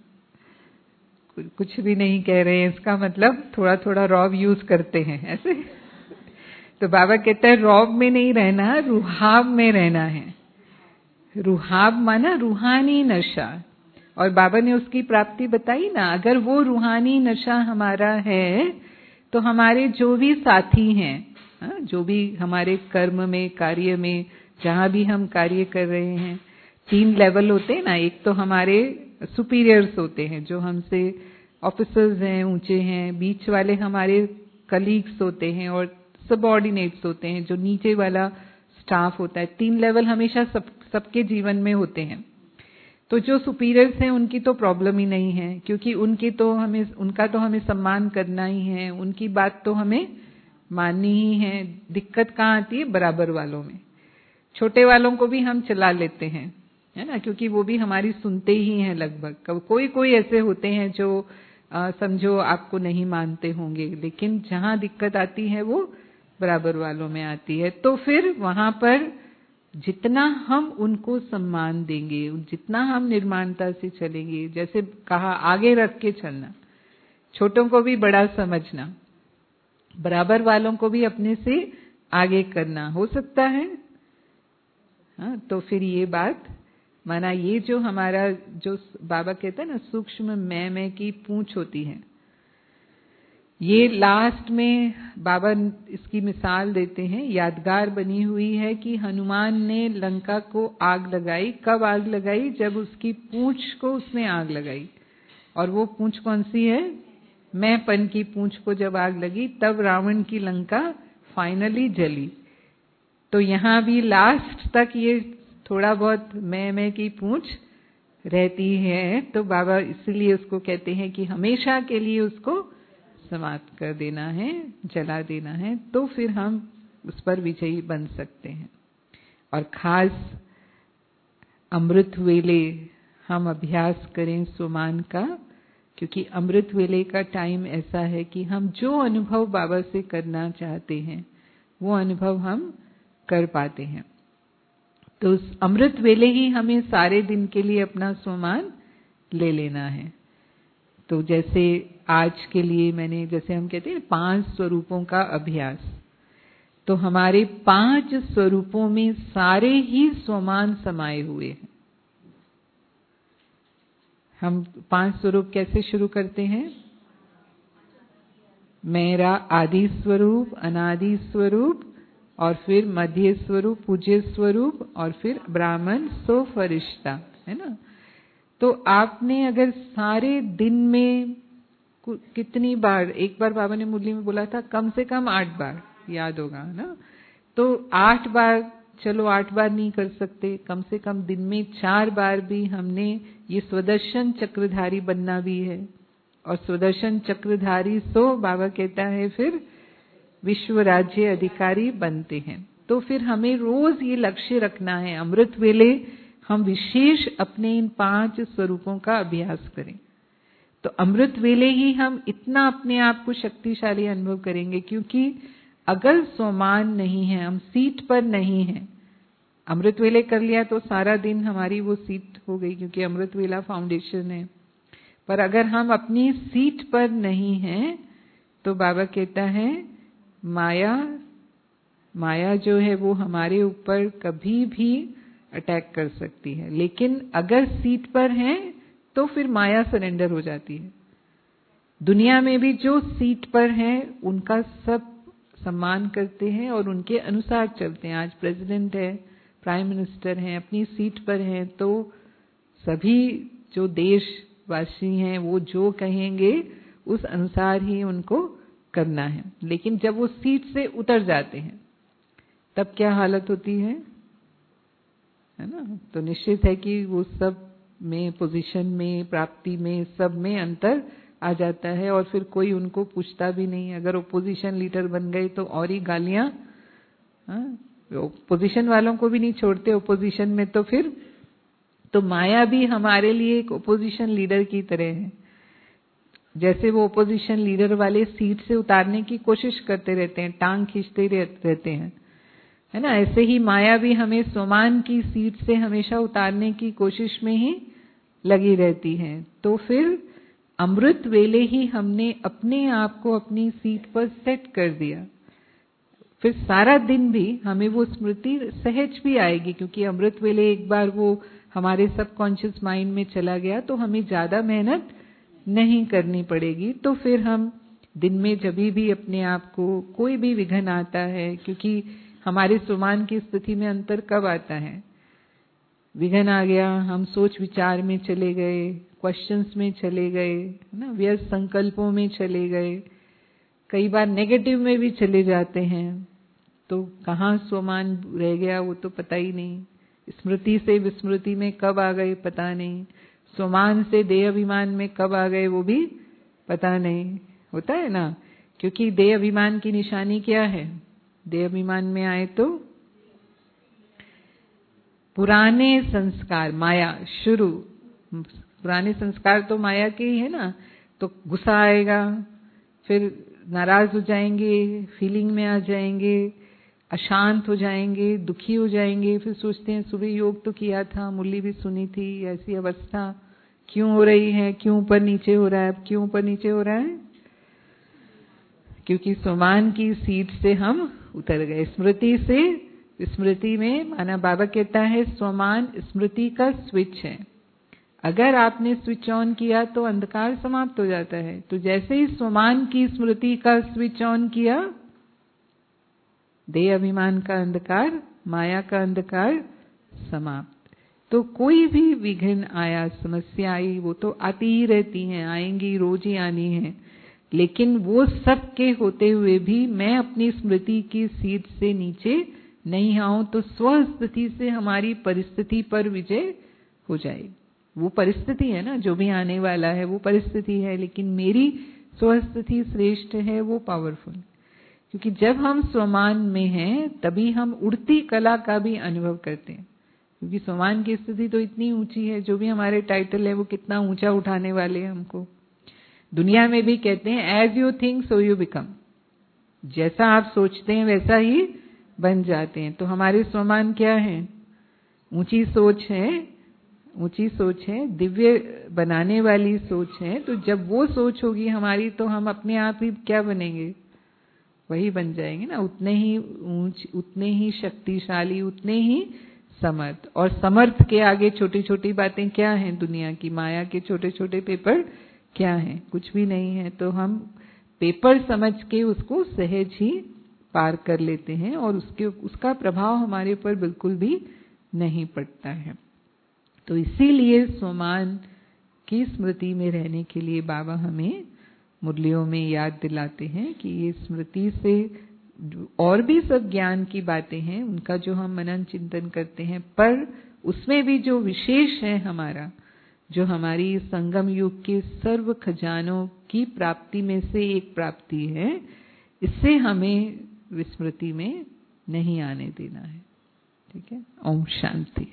कुछ भी नहीं कह रहे हैं, इसका मतलब थोड़ा थोड़ा रौब यूज करते हैं ऐसे। तो बाबा कहते हैं रौब में नहीं रहना, रुहाब में रहना है। रुहाब माना रूहानी नशा, और बाबा ने उसकी प्राप्ति बताई ना। अगर वो रूहानी नशा हमारा है तो हमारे जो भी साथी हैं, जो भी हमारे कर्म में, कार्य में, जहां भी हम कार्य कर रहे हैं, तीन लेवल होते हैं ना। एक तो हमारे सुपीरियर्स होते हैं जो हमसे ऑफिसर्स हैं, ऊंचे हैं, बीच वाले हमारे कलीग्स होते हैं, और सबऑर्डिनेट्स होते हैं जो नीचे वाला स्टाफ होता है। तीन लेवल हमेशा सब सबके जीवन में होते हैं। तो जो सुपीरियर्स हैं उनकी तो प्रॉब्लम ही नहीं है, क्योंकि उनकी तो हमें उनका तो हमें सम्मान करना ही है, उनकी बात तो हमें माननी ही है। दिक्कत कहाँ आती है? बराबर वालों में। छोटे वालों को भी हम चला लेते हैं, है ना, क्योंकि वो भी हमारी सुनते ही हैं लगभग। कोई कोई ऐसे होते हैं जो आ, समझो आपको नहीं मानते होंगे, लेकिन जहां दिक्कत आती है वो बराबर वालों में आती है। तो फिर वहां पर जितना हम उनको सम्मान देंगे, जितना हम निर्माणता से चलेंगे, जैसे कहा आगे रख के चलना, छोटों को भी बड़ा समझना, बराबर वालों को भी अपने से आगे करना, हो सकता है। हाँ, तो फिर ये बात माना, ये जो हमारा जो बाबा कहते हैं ना सूक्ष्म मैं मैं की पूंछ होती है, ये लास्ट में बाबा इसकी मिसाल देते हैं, यादगार बनी हुई है कि हनुमान ने लंका को आग लगाई। कब आग लगाई? जब उसकी पूंछ को उसने आग लगाई। और वो पूंछ कौन सी है? मैंपन की पूंछ को जब आग लगी तब रावण की लंका फाइनली जली। तो यहाँ भी लास्ट तक ये थोड़ा बहुत मैं मैं की पूंछ रहती है, तो बाबा इसलिए उसको कहते हैं कि हमेशा के लिए उसको समाप्त कर देना है, जला देना है, तो फिर हम उस पर विजयी बन सकते हैं। और खास अमृत वेले हम अभ्यास करें स्वमान का, क्योंकि अमृत वेले का टाइम ऐसा है कि हम जो अनुभव बाबा से करना चाहते हैं वो अनुभव हम कर पाते हैं। तो उस अमृत वेले ही हमें सारे दिन के लिए अपना स्वमान ले लेना है। तो जैसे आज के लिए मैंने, जैसे हम कहते हैं पांच स्वरूपों का अभ्यास, तो हमारे पांच स्वरूपों में सारे ही स्वमान समाये हुए हैं। हम पांच स्वरूप कैसे शुरू करते हैं? मेरा आदि स्वरूप, अनादि स्वरूप, और फिर मध्य स्वरूप, पूज्य स्वरूप, और फिर ब्राह्मण सो फरिश्ता, है ना। तो आपने अगर सारे दिन में कितनी बार, एक बार बाबा ने मुरली में बोला था कम से कम आठ बार, याद होगा ना। तो आठ बार, चलो आठ बार नहीं कर सकते, कम से कम दिन में चार बार भी हमने ये स्वदर्शन चक्रधारी बनना भी है। और स्वदर्शन चक्रधारी सो बाबा कहता है फिर विश्व राज्य अधिकारी बनते हैं। तो फिर हमें रोज ये लक्ष्य रखना है, अमृत वेले हम विशेष अपने इन पांच स्वरूपों का अभ्यास करें। तो अमृत वेले ही हम इतना अपने आप को शक्तिशाली अनुभव करेंगे, क्योंकि अगर स्वमान नहीं है, हम सीट पर नहीं हैं, अमृत वेले कर लिया तो सारा दिन हमारी वो सीट हो गई, क्योंकि अमृत वेला फाउंडेशन है। पर अगर हम अपनी सीट पर नहीं हैं तो बाबा कहता है माया माया जो है वो हमारे ऊपर कभी भी अटैक कर सकती है, लेकिन अगर सीट पर हैं तो फिर माया सरेंडर हो जाती है। दुनिया में भी जो सीट पर हैं उनका सब सम्मान करते हैं और उनके अनुसार चलते हैं। आज प्रेसिडेंट है, प्राइम मिनिस्टर हैं, अपनी सीट पर हैं, तो सभी जो देशवासी हैं वो जो कहेंगे उस अनुसार ही उनको करना है। लेकिन जब वो सीट से उतर जाते हैं तब क्या हालत होती है, है ना। तो निश्चित है कि वो सब में, पोजीशन में, प्राप्ति में, सब में अंतर आ जाता है, और फिर कोई उनको पूछता भी नहीं। अगर ओपोजिशन लीडर बन गए तो और ही गालियां, ओपोजिशन वालों को भी नहीं छोड़ते ओपोजिशन में। तो फिर तो माया भी हमारे लिए एक ओपोजिशन लीडर की तरह है। जैसे वो ओपोजिशन लीडर वाले सीट से उतारने की कोशिश करते रहते हैं, टांग खींचते रहते हैं, है ना, ऐसे ही माया भी हमें स्वमान की सीट से हमेशा उतारने की कोशिश में ही लगी रहती है। तो फिर अमृत वेले ही हमने अपने आप को अपनी सीट पर सेट कर दिया, फिर सारा दिन भी हमें वो स्मृति सहज भी आएगी, क्योंकि अमृत वेले एक बार वो हमारे सबकॉन्शियस माइंड में चला गया तो हमें ज्यादा मेहनत नहीं करनी पड़ेगी। तो फिर हम दिन में जब भी अपने आप को कोई भी विघ्न आता है, क्योंकि हमारे स्वमान की स्थिति में अंतर कब आता है, विघ्न आ गया, हम सोच विचार में चले गए, क्वेश्चंस में चले गए, है ना, व्यर्थ संकल्पों में चले गए, कई बार नेगेटिव में भी चले जाते हैं, तो कहाँ स्वमान रह गया वो तो पता ही नहीं। स्मृति से विस्मृति में कब आ गए पता नहीं, स्वमान से देह अभिमान में कब आ गए वो भी पता नहीं। होता है ना, क्योंकि देह अभिमान की निशानी क्या है, देह अभिमान में आए तो पुराने संस्कार, माया शुरू, पुराने संस्कार तो माया के ही है ना, तो गुस्सा आएगा, फिर नाराज हो जाएंगे, फीलिंग में आ जाएंगे, अशांत हो जाएंगे, दुखी हो जाएंगे, फिर सोचते हैं सुबह योग तो किया था, मुरली भी सुनी थी, ऐसी अवस्था क्यों हो रही है, क्यों ऊपर नीचे हो रहा है, अब क्यों ऊपर नीचे हो रहा है? क्योंकि स्वमान की सीट से हम उतर गए, स्मृति से। स्मृति में माना बाबा कहता है स्वमान स्मृति का स्विच है, अगर आपने स्विच ऑन किया तो अंधकार समाप्त हो जाता है। तो जैसे ही स्वमान की स्मृति का स्विच ऑन किया, देह अभिमान का अंधकार, माया का अंधकार समाप्त। तो कोई भी विघ्न आया, समस्या आई, वो तो आती ही रहती हैं, आएंगी, रोज ही आनी है, लेकिन वो सब के होते हुए भी मैं अपनी स्मृति की सीट से नीचे नहीं आऊं तो स्वस्थिति से हमारी परिस्थिति पर विजय हो जाएगी। वो परिस्थिति है ना, जो भी आने वाला है वो परिस्थिति है, लेकिन मेरी स्वस्थिति श्रेष्ठ है, वो पावरफुल। क्योंकि जब हम स्वमान में हैं तभी हम उड़ती कला का भी अनुभव करते हैं, क्योंकि स्वमान की स्थिति तो इतनी ऊंची है, जो भी हमारे टाइटल है वो कितना ऊंचा उठाने वाले हैं हमको। दुनिया में भी कहते हैं as you think so you become, जैसा आप सोचते हैं वैसा ही बन जाते हैं। तो हमारे स्वमान क्या है? ऊंची सोच है, ऊंची सोच है, दिव्य बनाने वाली सोच है। तो जब वो सोच होगी हमारी, तो हम अपने आप ही क्या बनेंगे? वही बन जाएंगे ना, उतने ही ऊंच, उतने ही शक्तिशाली, उतने ही समर्थ। और समर्थ के आगे छोटी छोटी बातें क्या हैं दुनिया की? माया के छोटे छोटे पेपर क्या हैं? कुछ भी नहीं है। तो हम पेपर समझ के उसको सहज ही पार कर लेते हैं और उसके उसका प्रभाव हमारे ऊपर बिल्कुल भी नहीं पड़ता है। तो इसीलिए स्वमान की स्मृति में रहने के लिए बाबा हमें मुरलियों में याद दिलाते हैं कि ये स्मृति से और भी सब ज्ञान की बातें हैं, उनका जो हम मनन चिंतन करते हैं, पर उसमें भी जो विशेष है हमारा, जो हमारी संगम युग के सर्व खजानों की प्राप्ति में से एक प्राप्ति है, इससे हमें विस्मृति में नहीं आने देना है। ठीक है। ओम शांति।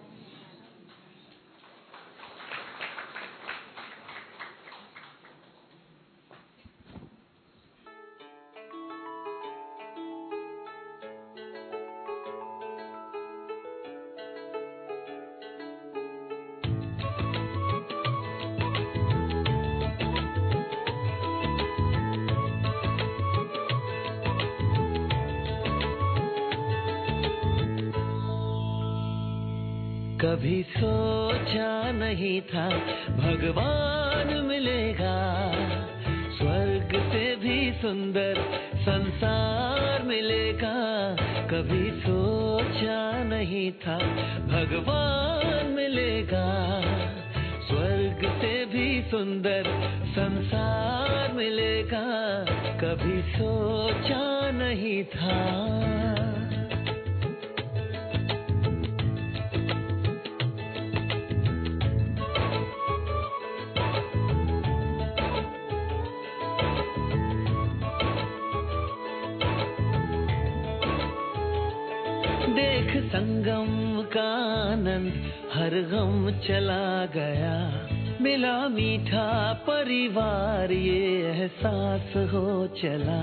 कभी सोचा नहीं था भगवान मिलेगा, स्वर्ग से भी सुंदर संसार मिलेगा। कभी सोचा नहीं था भगवान मिलेगा, स्वर्ग से भी सुंदर संसार मिलेगा। कभी सोचा नहीं था। देख संगम का आनंद हर गम चला गया, मिला मीठा परिवार ये एहसास हो चला।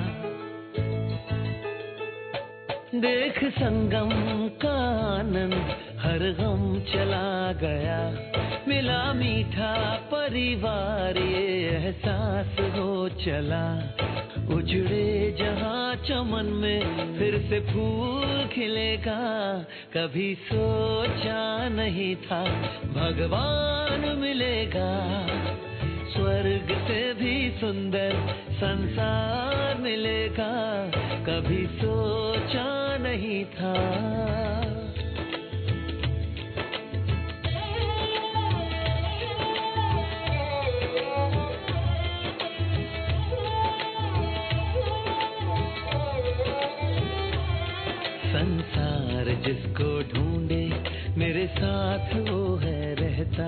देख संगम का आनंद हर गम चला गया, मिला मीठा परिवार ये एहसास हो चला। उजड़े जहां चमन में फिर से फूल खिलेगा, कभी सोचा नहीं था भगवान मिलेगा, स्वर्ग से भी सुंदर संसार मिलेगा। कभी सोचा नहीं था। संसार जिसको ढूंढे मेरे साथ वो है रहता,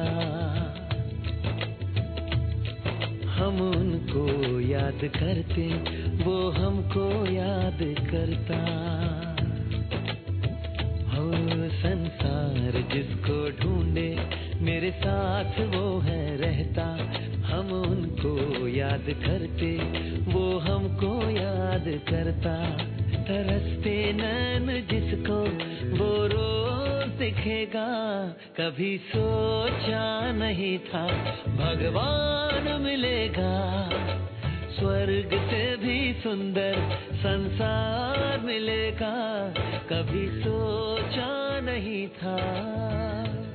हम उनको याद करते वो हमको याद करता। हो संसार जिसको ढूंढे मेरे साथ वो है रहता। हम उनको याद करते वो हमको याद करता। तरसते नैन जिसको वो रोज दिखेगा। कभी सोचा नहीं था भगवान मिलेगा। स्वर्ग से भी सुंदर संसार मिलेगा। कभी सोचा नहीं था।